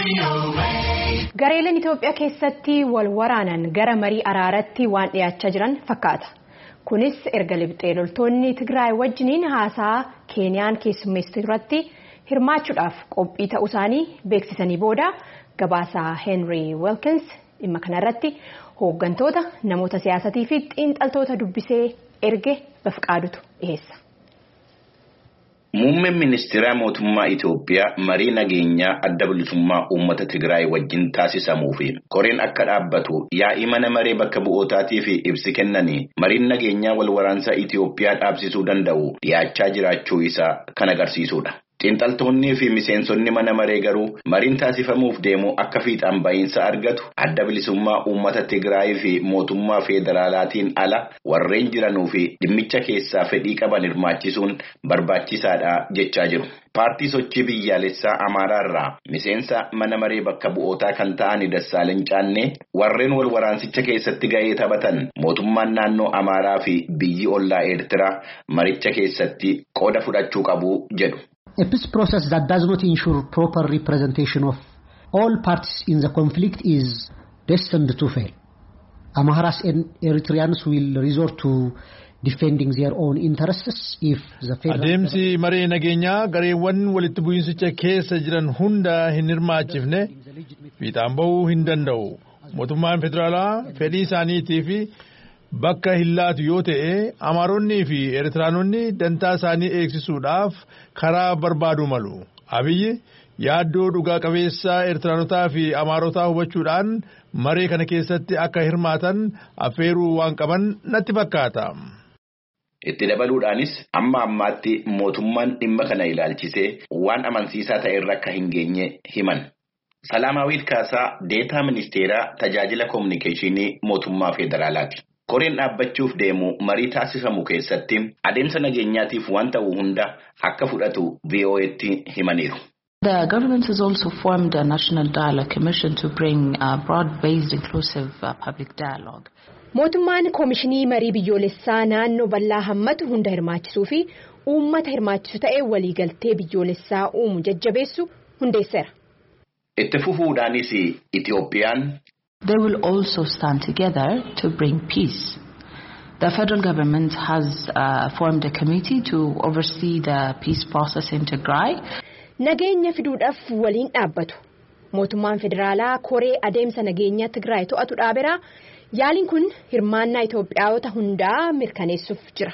Gareeleen Itoophiyaa keessatti wal waraanan gara marii araaratti waan dhiyaachaa jiran fakkaata. Kunis erga libxee loltoonni Tigraay wajjiniin haasaa Keeniyaan keessummeessitu irratti hirmaachuudhaaf qophii ta'uu isaanii beeksisanii booda gabaasaa Henry Wilkins dhimma kanarratti hooggantoota namoota siyaasatii fi xiinxaltoota dubbisee erge Bafqaadutu dhiyeessa. Muummeen ministeera mootummaa Itoophiyaa marii nageenyaa adda bilisummaa uummata Tigraay wajjin taasifamuu fi koreen akka dhaabbatu yaa'ii mana maree bakka bu'ootaatii fi ibsi kennanii mariin nageenyaa wal waraansa Itoophiyaa dhaabsisuu danda'u dhiyaachaa jiraachuu isaa kan agarsiisudha. Xiinxaltoonnii fi miseensonni mana maree garuu mariin taasifamuuf deemu akka fiixaan ba'iinsa argatu adda bilisummaa uummata Tigraay fi mootummaa federaalaatiin ala warreen jiranuu fi dhimmicha keessaa fedhii qaban hirmaachisuun barbaachisaadha jechaa jiru. Paartii sochii biyyaalessaa Amaaraa irraa miseensa mana maree bakka bu'ootaa kan ta'an Dassaaleny Caannee warreen wal waraansicha keessatti ga'ee taphatan mootummaan naannoo Amaaraa fi biyyi ollaa Eertiraa maricha keessatti qooda fudhachuu qabu jedhu. A peace process that does not ensure proper representation of all parties in the conflict is destined to fail. Amharas and Eritreans will resort to defending their own interests if the federal... Adeemsi maree nageenyaa gareewwan walitti bu'iinsicha keessa jiran hunda hin hirmaachifne fiixaan ba'uu hin danda'u. Mootummaan federaalaa fedhii isaaniitii fi bakka hin laatu yoo ta'e Amaaronni fi Eritiraanonni dantaa isaanii eegsisuudhaaf karaa barbaadu malu. Abiyyi yaaddoo dhugaa qabeessa Eritiraanotaa fi Amaarotaa hubachuudhaan maree kana keessatti akka hirmaatan affeeruu waan qaban natti fakkaata. Itti dabaluudhaanis amma ammaatti mootummaan dhimma kana ilaalchisee waan amansiisaa ta'e irra akka hin geenye himan. Salaamaawwiit Kaasaa deetaa ministeeraa tajaajila kominikeeshinii mootummaa federaalaati. Koreen dhaabbachuuf deemu marii taasifamu keessatti adeemsa nageenyaatiif waan ta'u hunda akka fudhatu VOA'tti himaniiru. The government has also formed a national dialogue commission to bring a broad-based inclusive public dialogue. Mootummaan koomishinii marii biyyoolessaa naannoo bal'aa hammatu hunda hirmaachisuu fi uummata hirmaachisu ta'ee waliigaltee biyyoolessaa uumu jajjabeessu hundeesseera. Itti fufuudhaanis Itoophiyaan They will also stand together to bring peace. The federal government has formed a committee to oversee the peace process in Tigray. Nageenya fiduudhaaf waliin dhaabbatu. Mootummaan federaalaa koree adeemsa nageenya Tigraay to'atu dhaabeera. Yaaliin kun hirmaannaa Itoophiyaawota hundaa mirkaneessuuf jira.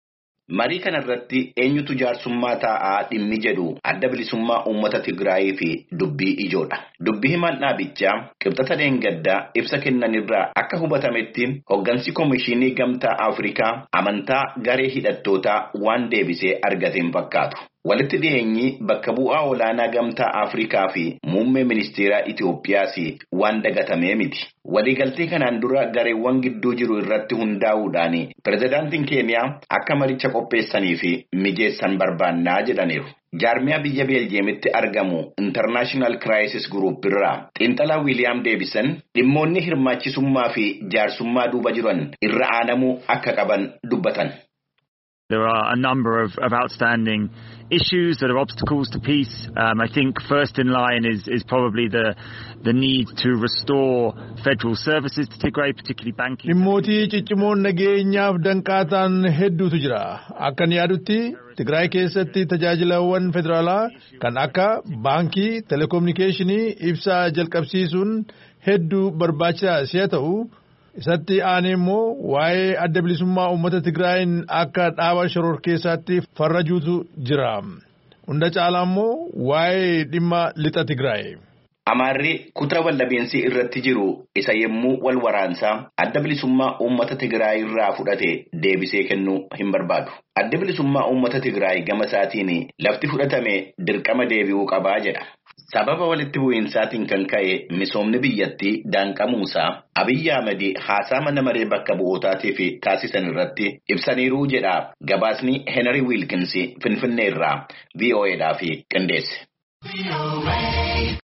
Marii kanarratti eenyutu jaarsummaa taa'aa dhimmi jedhu adda bilisummaa uummata Tigraay fi dubbii ijoodha. Dubbii himaan dhaabichaa qibxata dheengaddaa ibsa kennanirraa akka hubatametti hoggansi koomishinii gamtaa Afrikaa amantaa garee hidhattootaa waan deebisee argateen fakkaatu. Walitti dhiyeenyi bakka bu'aa olaanaa gamtaa Afrikaa fi muummee ministeeraa Itoophiyaas waan dagatamee miti. Waliigaltee kanaan dura gareewwan gidduu jiru irratti hundaa'uudhaan pirezidaantiin Keeniyaa akka maricha qopheessanii fi mijeessan barbaannaa jedhaniiru. Jaarmiyaa biyya Beeljeemitti argamu International Crisis Group irraa xiinxalaa William Davison dhimmoonni hirmaachisummaa fi jaarsummaa duuba jiran irra aanamuu akka qaban dubbatan. There are a number of outstanding issues that are obstacles to peace. I think first in line is probably the need to restore federal services to Tigray, particularly banking. Dhimmoota ciccimoon nageenyaaf danqaataan hedduutu jira. Akkan yaadutti Tigraay keessatti tajaajilawwan federaalaa kan akka baankii, telekominikeeshinii, ibsaa jalqabsiisuun hedduu barbaachisaa si'a ta'u. Isatti aanee immoo waa'ee adda bilisummaa uummata Tigraayin akka dhaaba shororkeessaatti farrajuutu jira. Hunda caalaa immoo waa'ee dhimma lixa Tigraay. Amaarri kutaa wallabeensi irratti jiru isa yemmuu wal waraansaa adda bilisummaa uummata Tigraay irraa fudhate deebisee kennuu hin barbaadu. Adda bilisummaa uummata Tigraay gama isaatiin lafti fudhatame dirqama deebi'uu qabaa jedha. Sababa walitti bu'iinsaatiin kan ka'e misoomni biyyattii daanqamuusaa Abiyyi Ahmed haasaa mana maree bakka bu'ootaatiif taasisan irratti ibsaniiru jedha gabaasni Henry Wilkins Finfinnee irraa VOA'dhaaf qindeesse.